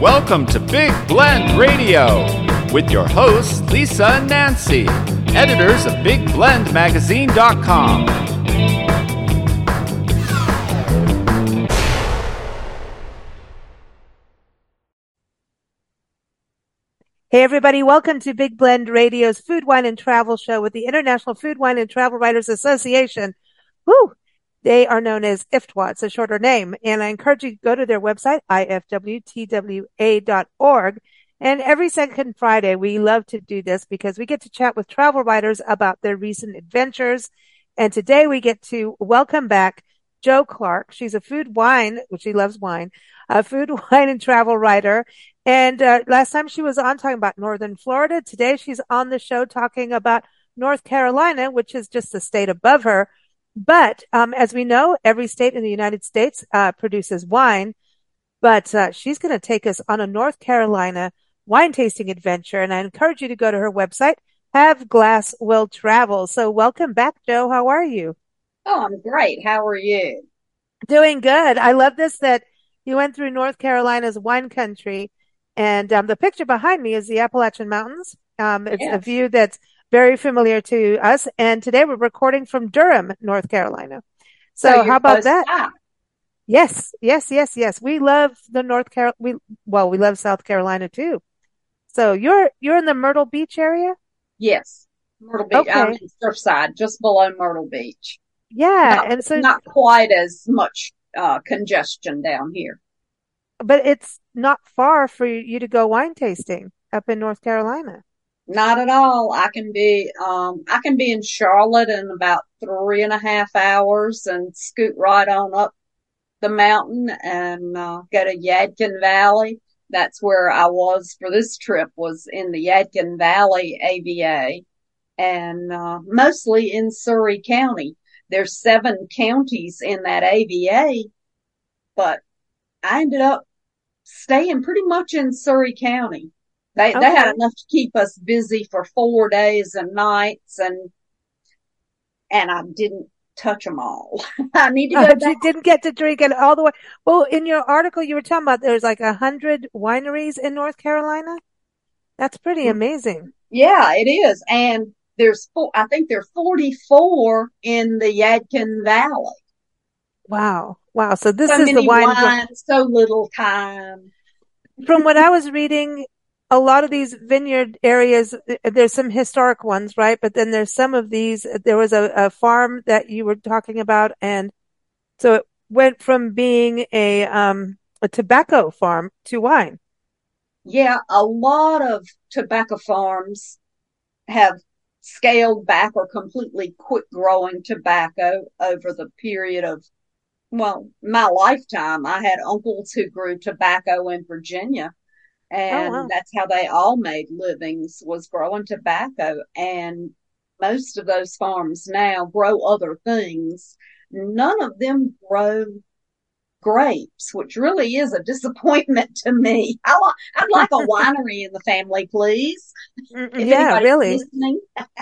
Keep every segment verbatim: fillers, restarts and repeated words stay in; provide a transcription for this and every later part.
Welcome to Big Blend Radio with your hosts, Lisa and Nancy, editors of Big Blend Magazine dot com. Hey everybody, welcome to Big Blend Radio's Food, Wine, and Travel Show with the International Food, Wine, and Travel Writers Association. Woo! They are known as I F T W A. It's a shorter name. And I encourage you to go to their website, I F W T W A dot org. And every second Friday, we love to do this because we get to chat with travel writers about their recent adventures. And today we get to welcome back Jo Clark. She's a food, wine, which she loves wine, a food, wine, and travel writer. And uh, last time she was on talking about Northern Florida. Today she's on the show talking about North Carolina, which is just the state above her. But um, as we know, every state in the United States uh, produces wine. But uh, she's going to take us on a North Carolina wine tasting adventure. And I encourage you to go to her website, Have Glass Will Travel. So welcome back, Jo. How are you? Oh, I'm great. How are you? Doing good. I love this that you went through North Carolina's wine country. And um, the picture behind me is the Appalachian Mountains. Um, it's Yes. a view that's very familiar to us. And today we're recording from Durham, North Carolina. So, So you're how about close that? by. Yes, yes, yes, yes. We love the North Carol. We well, we love South Carolina too. So you're you're in the Myrtle Beach area? Yes. Myrtle Beach. I'm Okay. in Surfside, just below Myrtle Beach. Yeah. Not And so, not quite as much uh, congestion down here. but it's not far for you to go wine tasting up in North Carolina. Not at all. I can be um I can be in Charlotte in about three and a half hours and scoot right on up the mountain and uh, go to Yadkin Valley. That's where I was for this trip, was in the Yadkin Valley A V A, and uh, mostly in Surry County. There's seven counties in that A V A, but I ended up staying pretty much in Surry County. They they Okay. had enough to keep us busy for four days and nights, and and I didn't touch them all. I need to Uh, go back. you didn't get to drink it all the way. Well, in your article, you were talking about there's like a hundred wineries in North Carolina. That's pretty amazing. Yeah, it is, and there's four. I think there's forty-four in the Yadkin Valley. Wow. Wow. So this So is the many wine. Gr- wines, so little time. From what I was reading, a lot of these vineyard areas, th- there's some historic ones, right? But then there's some of these, there was a, a farm that you were talking about. And so it went from being a, um, a tobacco farm to wine. Yeah, a lot of tobacco farms have scaled back or completely quit growing tobacco over the period of, well, my lifetime. I had uncles who grew tobacco in Virginia, Oh, and wow. that's how they all made livings, was growing tobacco. And most of those farms now grow other things. None of them grow grapes, which really is a disappointment to me. I li- I'd like a winery in the family, please. Mm, If yeah, anybody's really. listening.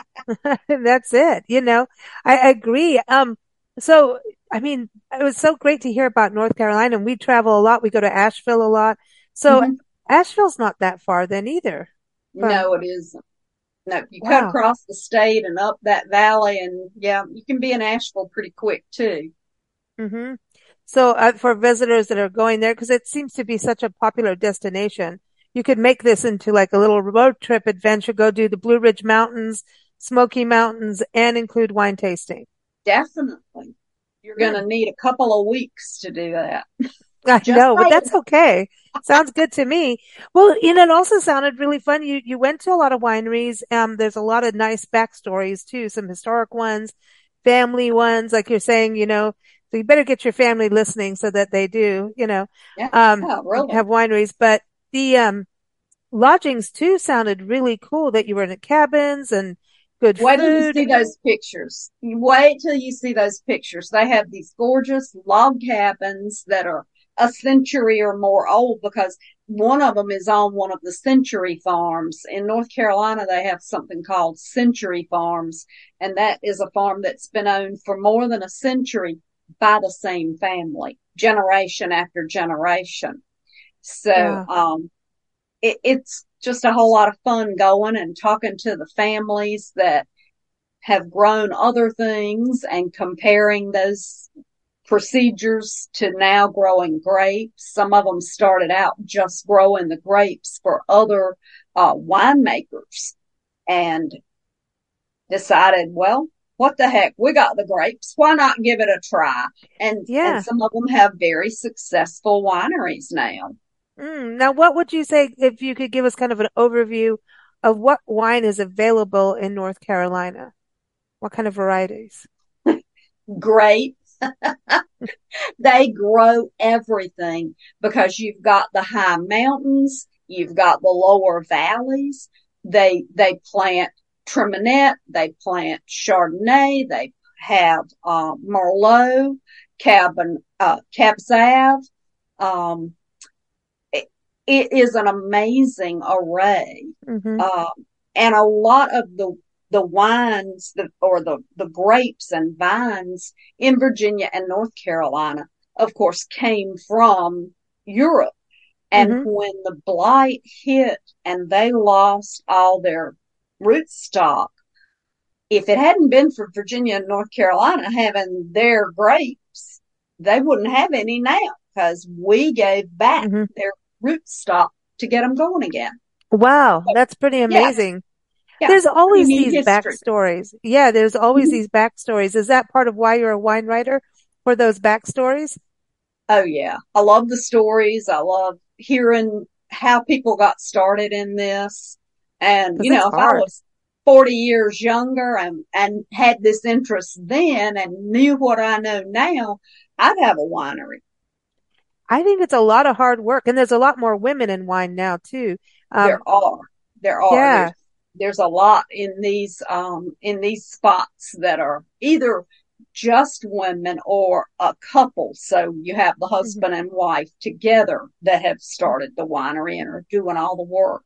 That's it. You know, I, I agree. Um, so, I mean, it was so great to hear about North Carolina, and we travel a lot. We go to Asheville a lot. So Mhm. Asheville's not that far then either from, No, it isn't. No, you cut wow. across the state and up that valley, and yeah, you can be in Asheville pretty quick too. hmm So, uh, for visitors that are going there, because it seems to be such a popular destination, you could make this into like a little road trip adventure, go do the Blue Ridge Mountains, Smoky Mountains, and include wine tasting. Definitely. You're going Hmm. to need a couple of weeks to do that. I Just know, but saying. that's okay. Sounds good to me. Well, you know, it also sounded really fun. You you went to a lot of wineries. Um, there's a lot of nice backstories too, some historic ones, family ones, like you're saying, you know, so you better get your family listening so that they do, you know, Yeah, um, really. have wineries. But the um lodgings too sounded really cool that you were in the cabins and good Wait till you food. see those pictures. You wait till you see those pictures. They have these gorgeous log cabins that are a century or more old, because one of them is on one of the Century Farms. In North Carolina, they have something called Century Farms, and that is a farm that's been owned for more than a century by the same family, generation after generation. So, Wow. um, it, it's just a whole lot of fun going and talking to the families that have grown other things and comparing those procedures to now growing grapes. Some of them started out just growing the grapes for other uh, winemakers and decided, well, what the heck? We got the grapes. Why not give it a try? And and Yeah. some of them have very successful wineries now. Mm. Now, what would you say if you could give us kind of an overview of what wine is available in North Carolina? What kind of varieties? Grape. They grow everything because you've got the high mountains, you've got the lower valleys. They they plant Tremonette, they plant Chardonnay, they have uh, Merlot, Cab uh, Cab Sauv. Um, it, it is an amazing array, Mm-hmm. uh, and a lot of the the wines that, or the, the grapes and vines in Virginia and North Carolina, of course, came from Europe. And Mm-hmm. when the blight hit and they lost all their rootstock, if it hadn't been for Virginia and North Carolina having their grapes, they wouldn't have any now because we gave back Mm-hmm. their rootstock to get them going again. Wow, So, that's pretty yeah, amazing. yeah, There's pretty always neat these history. backstories. Yeah, there's always Mm-hmm. these backstories. Is that part of why you're a wine writer? For those backstories? Oh yeah. I love the stories. I love hearing how people got started in this. And, Because you it's know, if I hard. was forty years younger and, and had this interest then and knew what I know now, I'd have a winery. I think it's a lot of hard work, and there's a lot more women in wine now too. There Um, are, there are, there's, yeah. there's a lot in these, um, in these spots that are either just women or a couple. So you have the Mhm. husband and wife together that have started the winery and are doing all the work.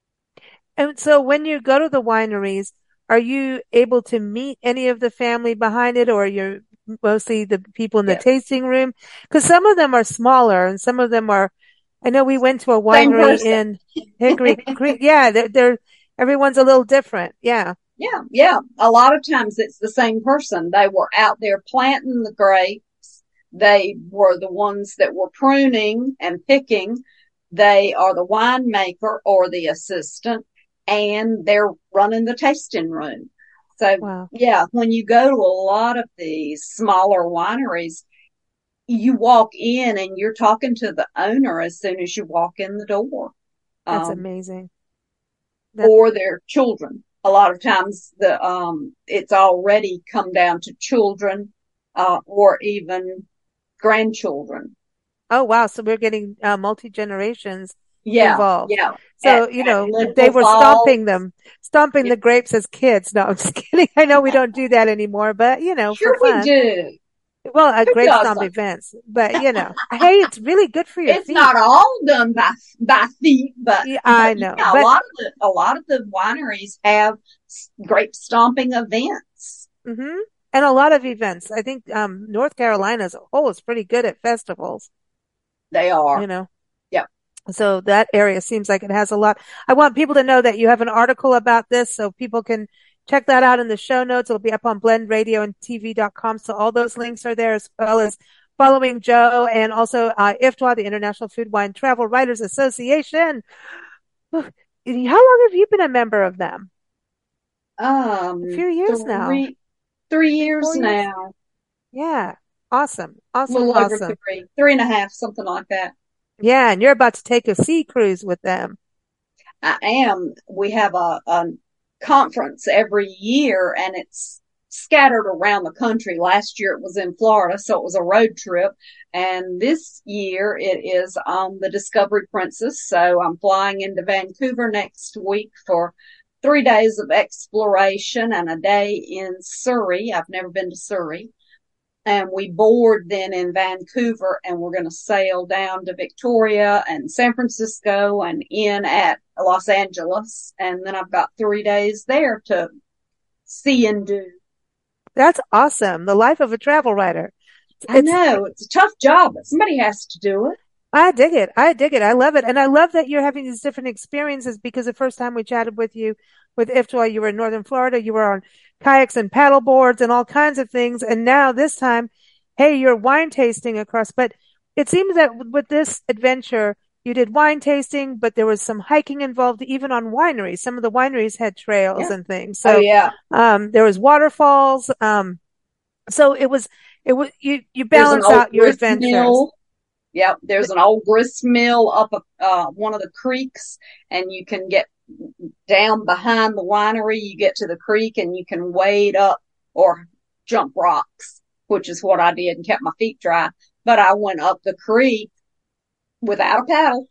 And so when you go to the wineries, are you able to meet any of the family behind it, or you're mostly the people in the Yes. tasting room? Because some of them are smaller and some of them are, I know we went to a Same winery person. in Hickory Creek. Yeah, they're, they're, everyone's a little different. Yeah. Yeah, yeah. A lot of times it's the same person. They were out there planting the grapes. They were the ones that were pruning and picking. They are the winemaker or the assistant, and they're running the tasting room. So, Wow. yeah, when you go to a lot of these smaller wineries, you walk in and you're talking to the owner as soon as you walk in the door. That's Um, amazing. That, or their children. A lot of times the um it's already come down to children uh or even grandchildren. oh wow. So we're getting uh, multi generations Yeah, involved. yeah. At So, you at know, they Linville were Falls. stomping them, stomping Yeah, the grapes as kids. No, I'm just kidding. I know we don't do that anymore, but you know, for sure we fun. do. Well, uh, Who grape stomp doesn't? events, but you know, hey, it's really good for your It's feet. not all done by by feet, but Yeah, but I know, yeah, a but lot of the a lot of the wineries have grape stomping events. hmm and a lot of events. I think um North Carolina as a whole is pretty good at festivals, They you are. know. Yep. So that area seems like it has a lot. I want people to know that you have an article about this so people can check that out in the show notes. It'll be up on blend radio and t v dot com. So all those links are there, as well as following Joe and also uh, I F T W A, the International Food Wine Travel Writers Association. How long have you been a member of them? A Um, few years now. three three Three, years four years? now. Yeah. Awesome. A Awesome. little over Awesome. three, three and a half, something like that. Yeah. And you're about to take a sea cruise with them. I am. We have a, a conference every year and it's scattered around the country. Last year it was in Florida, so it was a road trip. And this year it is on the Discovery Princess. So I'm flying into Vancouver next week for three days of exploration and a day in Surrey. I've never been to Surrey. And we board then in Vancouver and we're going to sail down to Victoria and San Francisco and in at Los Angeles. And then I've got three days there to see and do. That's awesome. The life of a travel writer. I It's, know it's a tough job, but somebody has to do it. I dig it. I dig it. I love it. And I love that you're having these different experiences because the first time we chatted with you with IFTWA, you were in Northern Florida, you were on kayaks and paddle boards and all kinds of things. And now this time, hey, you're wine tasting across, but it seems that with this adventure, you did wine tasting, but there was some hiking involved even on wineries. Some of the wineries had trails Yeah. and things. Oh So, yeah. um, there was waterfalls. Um, so it was, it was, you, you There's an balance old out your grist adventures. mill. Yep, there's an old grist mill up uh, one of the creeks, and you can get down behind the winery. You get to the creek, and you can wade up or jump rocks, which is what I did and kept my feet dry. But I went up the creek without a paddle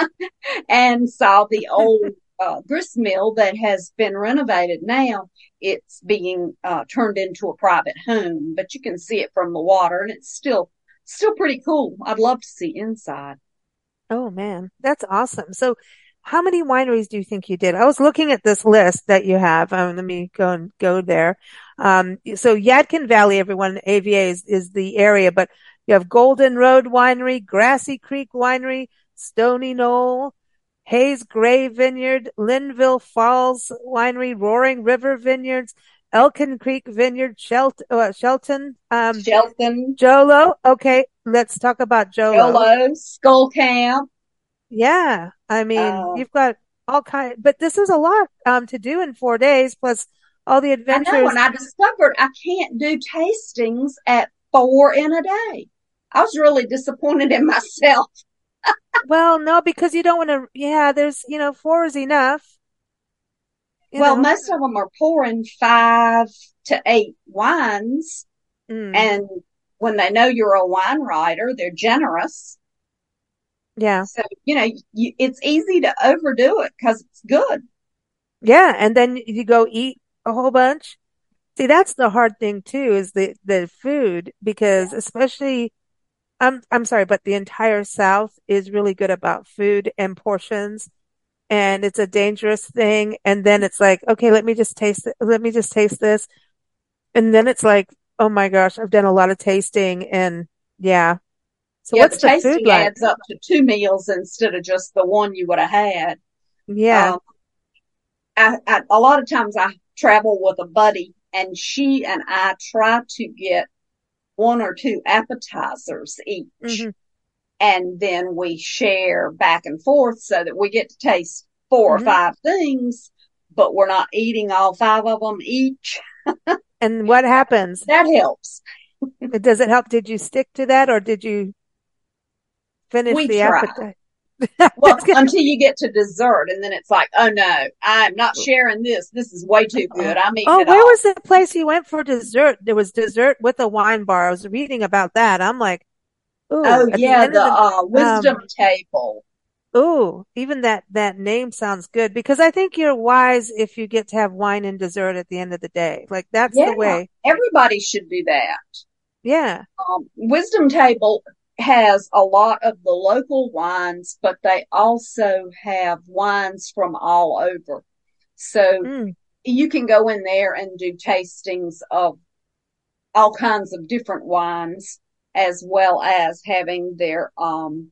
and saw the old uh, grist mill that has been renovated now. It's being uh, turned into a private home, but you can see it from the water, and it's still still pretty cool. I'd love to see inside. Oh man, that's awesome. So how many wineries do you think you did? I was looking at this list that you have. Um, let me go and go there. Um, so Yadkin Valley, everyone, A V A is, is the area, but you have Golden Road Winery, Grassy Creek Winery, Stony Knoll, Hayes Gray Vineyard, Linville Falls Winery, Roaring River Vineyards, Elkin Creek Vineyard, Shelt- uh, Shelton, um, Shelton, Jolo. Okay, let's talk about Jolo. Jolo, Skull Camp. Yeah, I mean, Uh, you've got all kind, but this is a lot um to do in four days plus all the I know, adventures. and I discovered I can't do tastings at four in a day. I was really disappointed in myself. Well, no, because you don't want to. Yeah, there's, you know, four is enough. You Well, know. most of them are pouring five to eight wines, Mm, and when they know you're a wine writer, they're generous. yeah, So, you know, you, it's easy to overdo it because it's good. yeah, and then you go eat a whole bunch. See, that's the hard thing too, is the the food because especially I'm I'm sorry, but the entire South is really good about food and portions. And it's a dangerous thing. And then it's like, okay, let me just taste it. Let me just taste this. And then it's like, oh my gosh, I've done a lot of tasting and yeah. So Yeah, the what's the food tasting like? adds up to two meals instead of just the one you would have had. Yeah. Um, I, I, a lot of times I travel with a buddy, and she and I try to get one or two appetizers each. hmm And then we share back and forth so that we get to taste four or hmm five things, but we're not eating all five of them each. And what happens? That helps. Does it help? Did you stick to that or did you finish We the try. appetite? Well, Just kidding. until you get to dessert, and then it's like, oh no, I'm not sharing this. This is way too good. Oh, I'm eating oh, it where all. was the place you went for dessert? There was dessert with a wine bar. I was reading about that. I'm like, ooh, Oh at the yeah, end the of the, uh, um, wisdom table. ooh, even that, that name sounds good because I think you're wise if you get to have wine and dessert at the end of the day. Like that's the Yeah, way. everybody should do that. Yeah. Um, wisdom table has a lot of the local wines, but they also have wines from all over. So Mm. you can go in there and do tastings of all kinds of different wines, as well as having their um,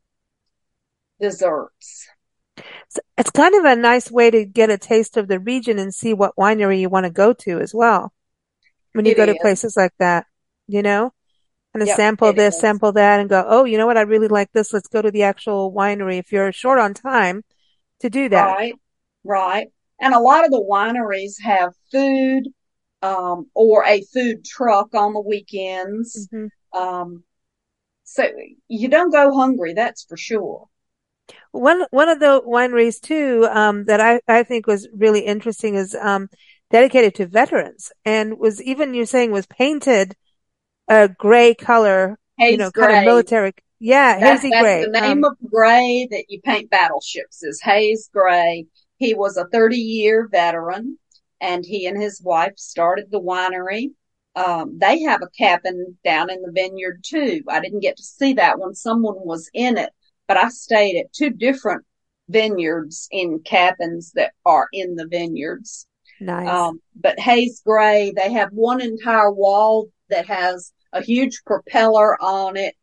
desserts. So it's kind of a nice way to get a taste of the region and see what winery you want to go to as well. When you It go to is. places like that, you know, kind of Yep, sample it this, is. sample that and go, oh, you know what? I really like this. Let's go to the actual winery if you're short on time to do that. Right, right. And a lot of the wineries have food um, or a food truck on the weekends. hmm Um, so you don't go hungry, that's for sure. One one of the wineries too, um, that I I think was really interesting is um dedicated to veterans and was even you're saying was painted a gray color, you Hayes know, kind of Gray, military. Yeah, that, hazy that's the gray. name Um, of gray that you paint battleships is Hayes Gray. He was a thirty year veteran, and he and his wife started the winery. Um, they have a cabin down in the vineyard too. I didn't get to see that one. Someone was in it, but I stayed at two different vineyards in cabins that are in the vineyards. nice. Um, but Hayes Gray, they have one entire wall that has a huge propeller on it,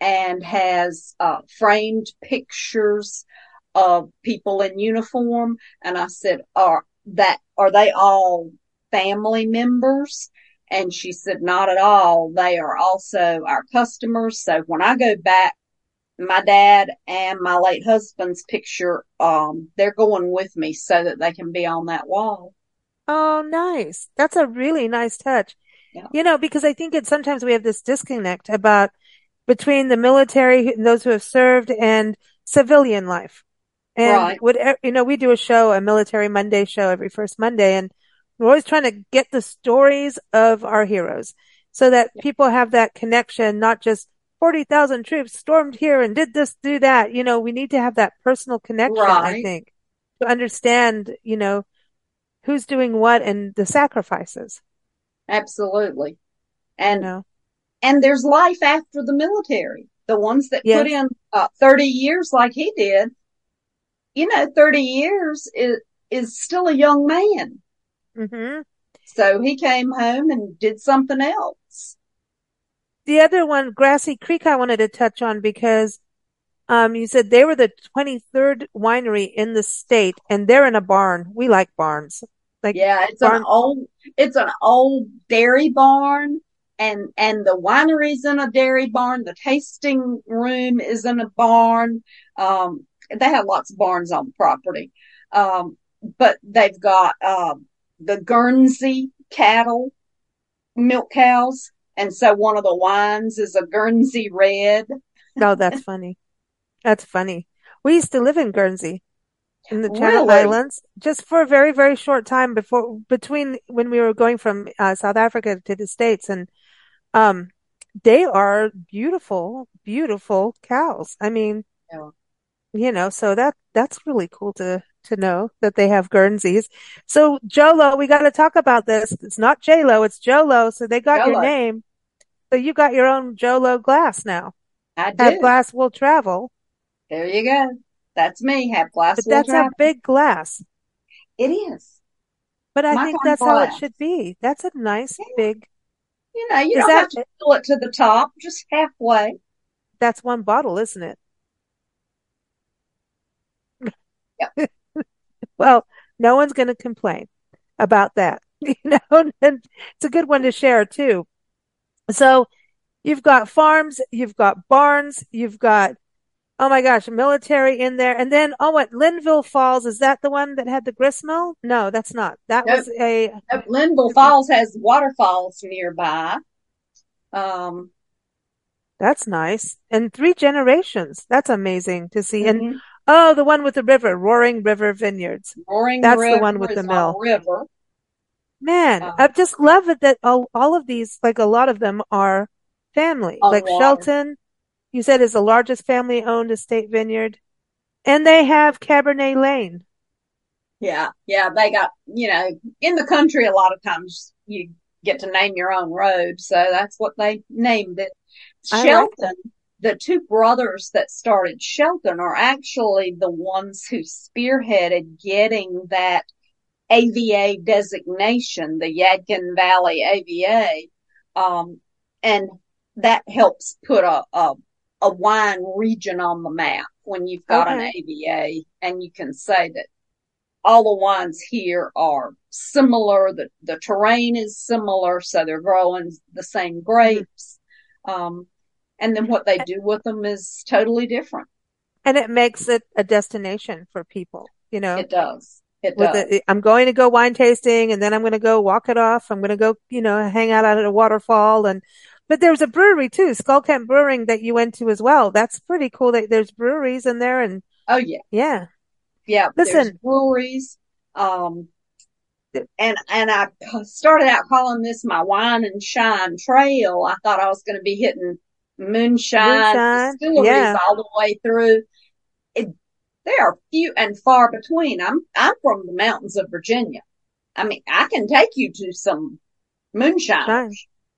and has uh, framed pictures of people in uniform. And I said, are that, are they all family members? And she said, not at all. They are also our customers. So when I go back, my dad and my late husband's picture, um, they're going with me so that they can be on that wall. Oh, nice. That's a really nice touch. Yeah. You know, because I think it sometimes we have this disconnect about between the military, those who have served, and civilian life. And Right. what, you know, we do a show, a Military Monday show every first Monday, and we're always trying to get the stories of our heroes so that Yeah. people have that connection, not just forty thousand troops stormed here and did this, do that. You know, we need to have that personal connection, I Right. think, to understand, you know, who's doing what and the sacrifices, Absolutely. you And, know. and there's life after the military. The ones that put Yes. in uh, thirty years like he did, you know, thirty years is, is still a young man. hmm So he came home and did something else. The other one, Grassy Creek, I wanted to touch on because um, you said they were the twenty-third winery in the state, and they're in a barn. We like barns, like Yeah, it's an barn. old, it's an old dairy barn, and and the winery's in a dairy barn. The tasting room is in a barn. Um, they have lots of barns on the property. Um, but they've got um the Guernsey cattle, milk cows, and so one of the wines is a Guernsey red. Oh, that's funny. That's funny. We used to live in Guernsey in the Channel Really? Islands just for a very, very short time before between when we were going from uh, South Africa to the States, and um, they are beautiful, beautiful cows. I mean, Yeah. you know, so that that's really cool to to know that they have Guernseys. So Jolo, we got to talk about this. It's not J-Lo, it's Jolo. So they got your Hello. name. So you got your own Jolo glass now. I Have do. glass will travel, There you go. That's me. Have glass but will that's a travel. big glass. It is. But I My think kind of that's how it glass. should be. That's a nice Yeah. big. You know, you Is don't have that to fill it to the top, just halfway. that's one bottle, isn't it? Yep. Well, no one's going to complain about that. You know, and it's a good one to share too. So you've got farms, you've got barns, you've got, oh my gosh, military in there. And then, oh, what, Linville Falls, is that the one that had the grist mill? No, that's not. That Nope. was a, Nope. Linville Falls has waterfalls nearby. Um, that's nice. And three generations. That's amazing to see. And mhm. oh, the one with the river, Roaring River Vineyards. Roaring That's the one River with the is on a mill. river. Man, I Um, just love it that all, all of these, like a lot of them are family. on Like water. Shelton, you said is the largest family owned estate vineyard. And they have Cabernet Lane. Yeah. Yeah. They got, you know, in the country, a lot of times you get to name your own road. So that's what they named it. I like Shelton, that. the two brothers that started Shelton are actually the ones who spearheaded getting that A V A designation, the Yadkin Valley A V A. Um, and that helps put a, a, a wine region on the map when you've got an Okay. A V A and you can say that all the wines here are similar. The, the terrain is similar. So they're growing the same Mhm. grapes. Um, and then what they do with them is totally different. And it makes it a destination for people, you know, It does. It with does. it. I'm going to go wine tasting and then I'm going to go walk it off. I'm going to go, you know, hang out at a waterfall. And, but there's a brewery too, Skullcamp Brewing that you went to as well. That's pretty cool that there's breweries in there. And Oh yeah. yeah, Yeah. There's listen, breweries. Um, and, and I started out calling this my wine and shine trail. I thought I was going to be hitting moonshine moonshine. distilleries Yeah. all the way through. It, they are few and far between. I'm, I'm from the mountains of Virginia. I mean, I can take you to some moonshiners, Shine.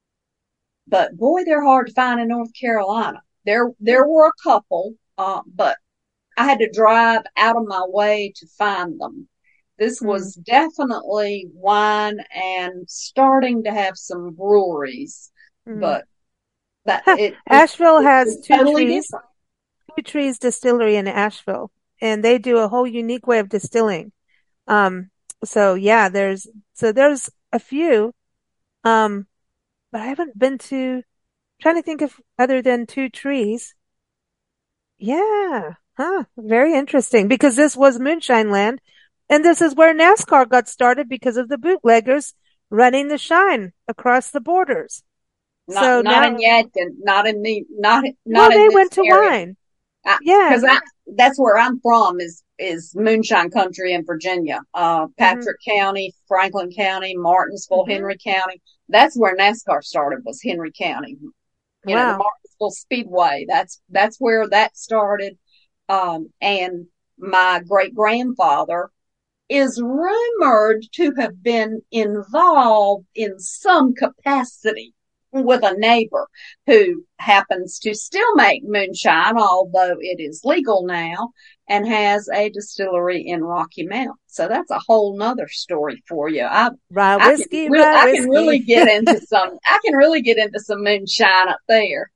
but boy, they're hard to find in North Carolina. There, there were a couple, uh, but I had to drive out of my way to find them. This Mm. was definitely wine and starting to have some breweries, Mm. but That Huh. it, it Asheville has it's two totally trees, different. two trees distillery in Asheville, and they do a whole unique way of distilling. Um, so yeah, there's, so there's a few, um, but I haven't been to, trying to think of other than two trees. Yeah. Huh. Very interesting because this was Moonshine Land. And this is where NASCAR got started because of the bootleggers running the shine across the borders. Not So not in now, Yadkin, not in the not well, not in they went this to area. wine. Because Yeah. I, that's where I'm from is is Moonshine Country in Virginia. Uh, hmm Patrick County, Franklin County, Martinsville, hmm Henry County. That's where NASCAR started was Henry County. You know, the Wow. Martinsville Speedway. That's that's where that started. Um, and my great grandfather is rumored to have been involved in some capacity with a neighbor who happens to still make moonshine, although it is legal now, and has a distillery in Rocky Mount. So that's a whole nother story for you. I Rye I can whiskey, really rye I can really whiskey. get into some I can really get into some moonshine up there.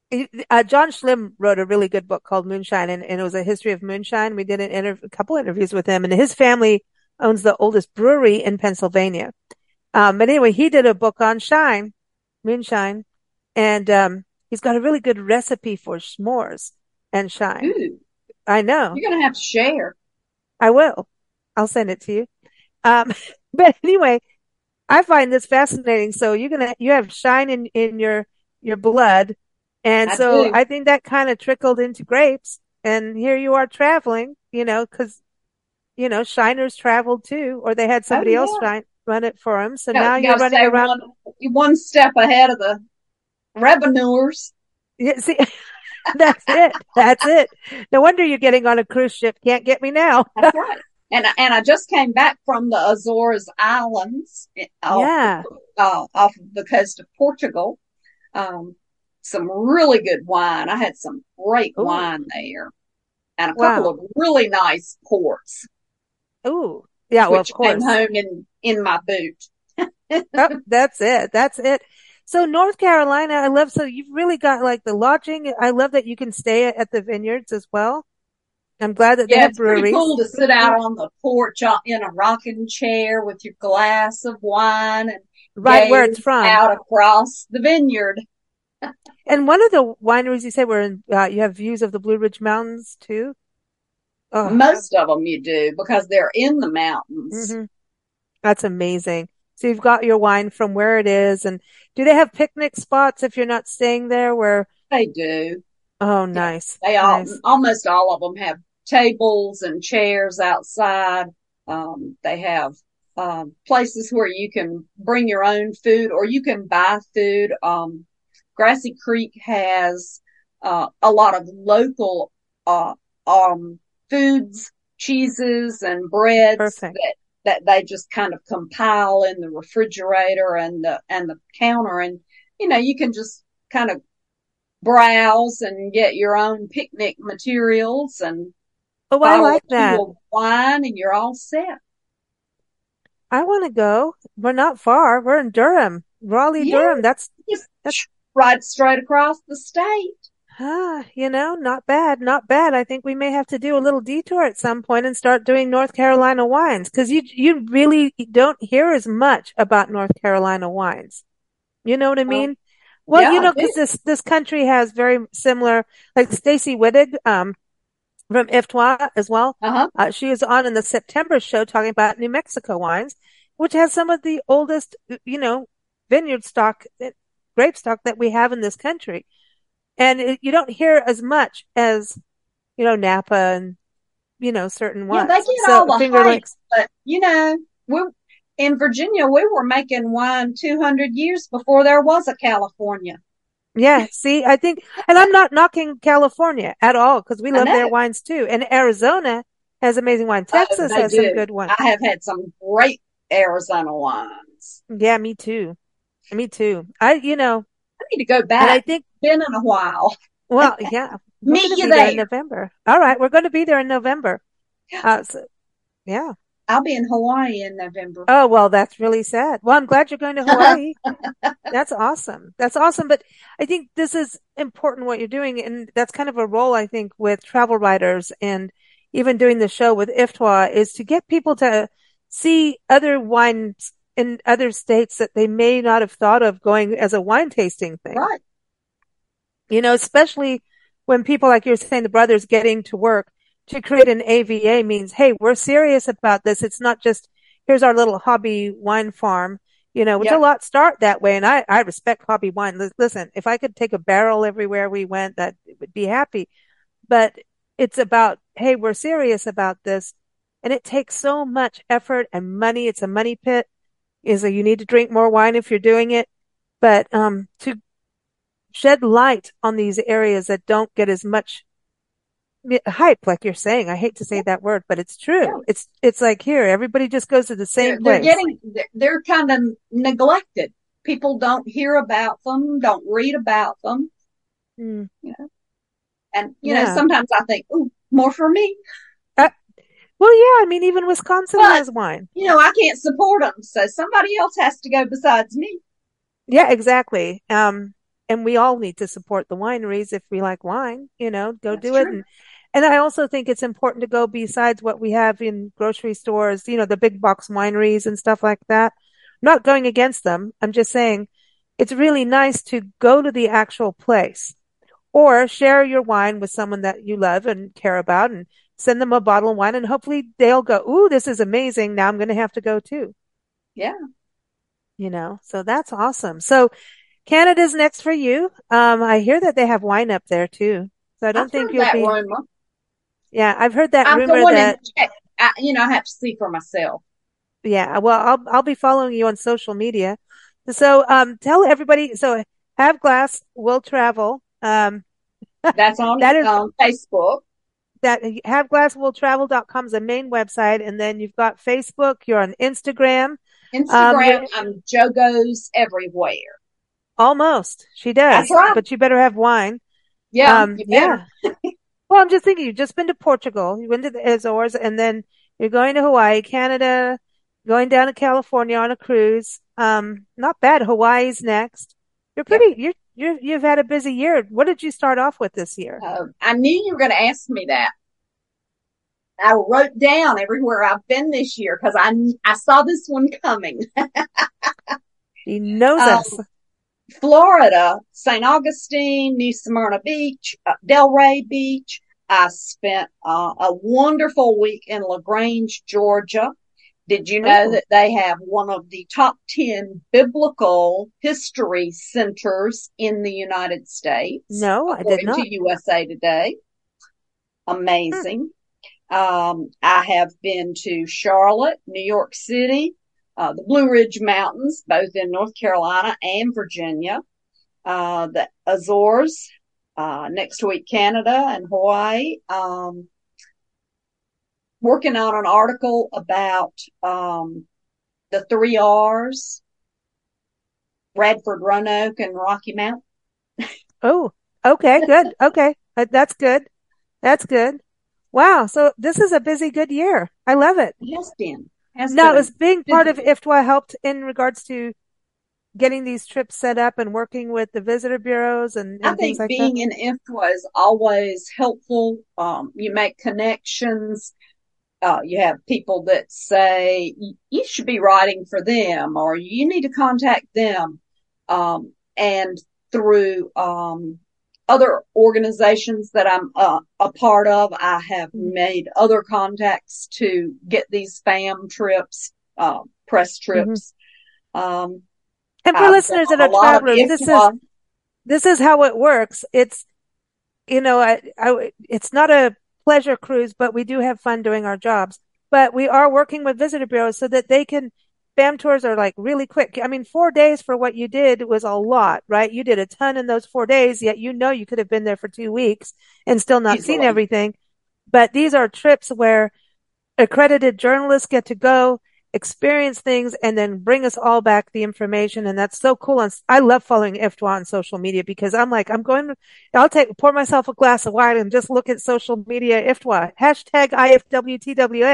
Uh, John Schlimm wrote a really good book called Moonshine, and, and it was a history of moonshine. We did an interv- a couple interviews with him, and his family owns the oldest brewery in Pennsylvania. Um, but anyway, he did a book on shine, moonshine, and um, he's got a really good recipe for s'mores and shine. Ooh, I know. you're gonna have to share. I will. I'll send it to you. Um, but anyway, I find this fascinating. So you're gonna you have shine in in your your blood, and I so do. I think that kind of trickled into grapes. And here you are traveling, you know, because you know shiners traveled too, or they had Oh somebody else yeah. shine run it for them. So Got, now you're got to running stay around. one one step ahead of the revenuers. Yeah, see, that's it. That's it. No wonder you're getting on a cruise ship. Can't get me now. That's right. And and I just came back from the Azores Islands eh, off the Yeah. uh, off of the coast of Portugal. Um, some really good wine. I had some great Ooh, wine there, and a couple wow. of really nice ports, Ooh, yeah. Well, of which came course. home in in my boot. Oh, that's it. That's it. So North Carolina, I love, so you've really got like the lodging. I love that you can stay at the vineyards as well. I'm glad that they Yeah, have it's pretty breweries. cool to sit out on the porch uh, in a rocking chair with your glass of wine and Right where it's gaze from. out across the vineyard. And one of the wineries you said were in, uh, you have views of the Blue Ridge Mountains too. Oh, Most of them you do because they're in the mountains. hmm That's amazing. So you've got your wine from where it is. And do they have picnic spots if you're not staying there where, They do. oh, Yeah, nice, they all nice. almost all of them have tables and chairs outside. Um, they have um, places where you can bring your own food or you can buy food. Um, Grassy Creek has uh, a lot of local uh, um, foods, cheeses, and breads Perfect. that that they just kind of compile in the refrigerator and the and the counter, and you know you can just kind of browse and get your own picnic materials and Oh, I bottle or like two that. of wine, and you're all set. I want to go. We're not far. We're in Durham, Raleigh, Yeah, Durham. That's, just that's, right straight across the state. ah, you know, not bad, not bad. I think we may have to do a little detour at some point and start doing North Carolina wines because you, you really don't hear as much about North Carolina wines. You know what I Um, mean? Well, yeah, you I know, because do. this this country has very similar, like Stacey Wittig, um, from I F T W A as well. Uh huh. Uh, she was on in the September show talking about New Mexico wines, which has some of the oldest, you know, vineyard stock, eh, grape stock that we have in this country, and it, you don't hear as much as you know Napa and you know certain Yeah, they ones. get all So the Finger hype, Lakes, but you know, we in Virginia we were making wine two hundred years before there was a California. yeah. See, I think, and I'm not knocking California at all because we I love know. their wines too. And Arizona has amazing wine. Oh, Texas they has some do. good ones. I have had some great Arizona wines. Yeah, me too. Me too. I, you know, I need to go and I back. think, Been in a while. well, yeah, we're going Meet to you be there in there. November. All right, we're going to be there in November. Uh, so, yeah. I'll be in Hawaii in November. Oh, well, that's really sad. Well, I'm glad you're going to Hawaii. That's awesome. That's awesome. But I think this is important what you're doing. And that's kind of a role, I think, with travel writers and even doing the show with I F T W A is to get people to see other wines in other states that they may not have thought of going as a wine tasting thing. Right. You know, especially when people like you're saying, the brothers getting to work to create an A V A means, hey, we're serious about this. It's not just, here's our little hobby wine farm, you know, which Yeah. a lot start that way. And I, I respect hobby wine. L- Listen, if I could take a barrel everywhere we went, that would be happy. But it's about, hey, we're serious about this. And it takes so much effort and money. It's a money pit. Is that you need to drink more wine if you're doing it. But, um, to shed light on these areas that don't get as much hype, like you're saying. I hate to say that word, but it's true. Yeah. It's, it's like here, everybody just goes to the They're, same they're place. getting, they're, they're kind of neglected. People don't hear about them, don't read about them, Mm. you know. And, you know, Yeah. sometimes I think, ooh, more for me. Uh, well, yeah, I mean, even Wisconsin But- has wine. You know, I can't support them, so somebody else has to go besides me. Yeah, exactly. Um, and we all need to support the wineries if we like wine, you know, go That's do it. true. And, and I also think it's important to go besides what we have in grocery stores, you know, the big box wineries and stuff like that. I'm not going against them. I'm just saying it's really nice to go to the actual place or share your wine with someone that you love and care about and send them a bottle of wine and hopefully they'll go, ooh, this is amazing. Now I'm going to have to go too. Yeah. You know, so that's awesome. So Canada's next for you. Um, I hear that they have wine up there too. So I don't I've think heard you'll that be, rumor. yeah, I've heard that I'm rumor going that, to check. I, you know, I have to see for myself. yeah, well, I'll, I'll be following you on social media. So, um, tell everybody, so Have Glass Will Travel, um, That's on that is, on Facebook. that have glass will travel dot com is the main website. And then you've got Facebook, you're on Instagram. Um, Instagram, you're I'm Joe Goes Everywhere. almost, she does, That's right. but you better have wine. Yeah, Um, you better. yeah. Well, I'm just thinking, you've just been to Portugal, you went to the Azores, and then you're going to Hawaii, Canada, going down to California on a cruise. Um, not bad. Hawaii's next. You're Yep. pretty, you're, you're, you've had a busy year. What did you start off with this year? Uh, I knew you were going to ask me that. I wrote down everywhere I've been this year because I I saw this one coming. He knows Um, us. Florida, Saint Augustine, New Smyrna Beach, uh, Delray Beach. I spent uh, a wonderful week in LaGrange, Georgia. Did you know Oh. that they have one of the top ten biblical history centers in the United States? No, I did According not. to U S A Today. Amazing. Um, I have been to Charlotte, New York City, uh, the Blue Ridge Mountains, both in North Carolina and Virginia, uh, the Azores, uh, next week, Canada and Hawaii. Um, working on an article about, um, the three R's, Radford, Roanoke, and Rocky Mount. Oh, okay, good. Okay. Uh, That's good. That's good. Wow. So this is a busy, good year. I love it. It has been, has Now, been is being part of busy. I F T W A helped in regards to getting these trips set up and working with the visitor bureaus and, I and things think like that? being in I F T W A is always helpful. Um, you make connections. Uh, you have people that say you should be writing for them or you need to contact them. Um, and through, um, other organizations that I'm uh, a part of, I have made other contacts to get these FAM trips, uh, press trips. Um, And for I've listeners done that a are lot of travelers, this is I F T W A. this is how it works. It's, you know, I, I, it's not a pleasure cruise, but we do have fun doing our jobs. But we are working with visitor bureaus so that they can, FAM tours are like really quick. I mean, four days for what you did was a lot, right? You did a ton in those four days, yet you know you could have been there for two weeks and still not seen Easily. everything. But these are trips where accredited journalists get to go, experience things, and then bring us all back the information. And that's so cool. And I love following I F T W A on social media because I'm like, I'm going to, I'll take, pour myself a glass of wine and just look at social media I F T W A, hashtag I F W T W A.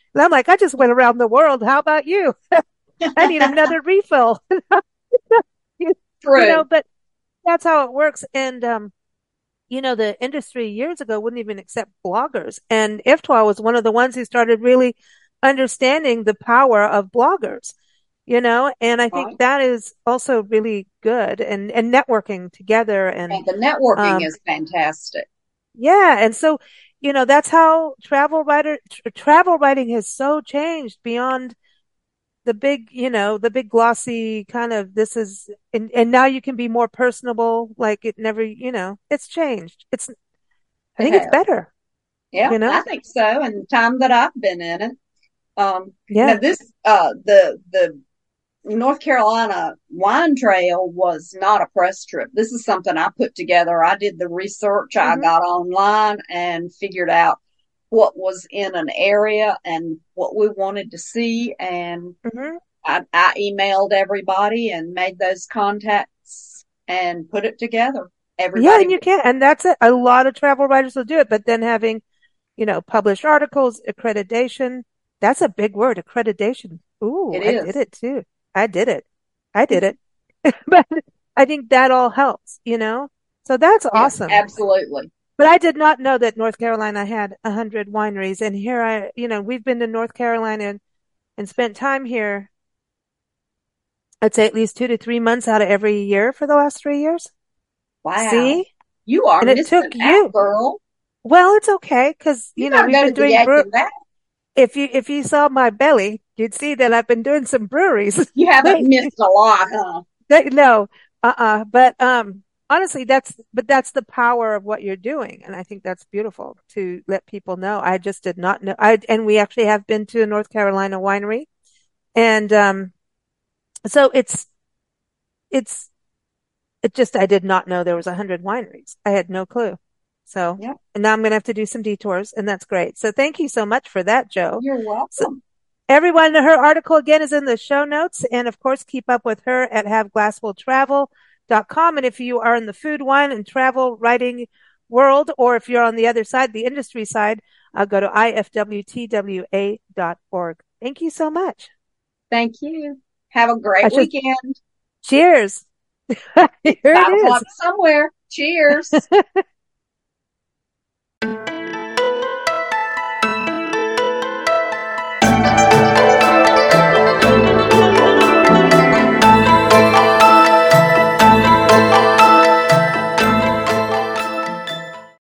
And I'm like, I just went around the world. How about you? I need another refill. you, you know, True. but that's how it works. And, um, you know, the industry years ago wouldn't even accept bloggers. And I F T W A was one of the ones who started really understanding the power of bloggers, you know, and I think Right. that is also really good and, and networking together. And, And the networking um, is fantastic. yeah. And so, you know, that's how travel writer, tr travel writing has so changed beyond the big, you know, the big glossy kind of this is, and, and now you can be more personable. Like it never, you know, it's changed. It's, I It think it's has. better, Yeah, you I know? think so. And the time that I've been in it. Um, now Yeah. this, uh, the, the North Carolina wine trail was not a press trip. This is something I put together. I did the research. I hmm got online and figured out what was in an area and what we wanted to see. And hmm I, I emailed everybody and made those contacts and put it together. Yeah. Everybody, And you can, and that's it. A lot of travel writers will do it, but then having, you know, published articles, accreditation, that's a big word, accreditation. Ooh, it I did is. it too. I did it. I did it. But I think that all helps, you know? So that's Yeah, awesome. absolutely. But I did not know that North Carolina had a hundred wineries. And here I, you know, we've been to North Carolina and, and spent time here. I'd say at least two to three months out of every year for the last three years. Wow. See? You are And it missing took out, you. girl. Well, it's okay because, You you know, got to we've go to been the doing Yak brew. and Back. If you, if you saw my belly, you'd see that I've been doing some breweries. You haven't They, missed a lot, huh? they, no, uh-uh. But, um, honestly, that's, but that's the power of what you're doing. And I think that's beautiful to let people know. I just did not know. I, and we actually have been to a North Carolina winery. And, um, so it's, it's, it just, I did not know there was a hundred wineries. I had no clue. So, Yeah, and now I'm going to have to do some detours and that's great. So thank you so much for that, Joe. you're So welcome. everyone, her article again is in the show notes. And of course, keep up with her at have glasswell travel dot com. And if you are in the food, wine and travel writing world, or if you're on the other side, the industry side, uh, go to I F W T W A dot org. Thank you so much. Thank you. Have a I great should weekend. cheers. Here it Five o'clock is. somewhere. Cheers.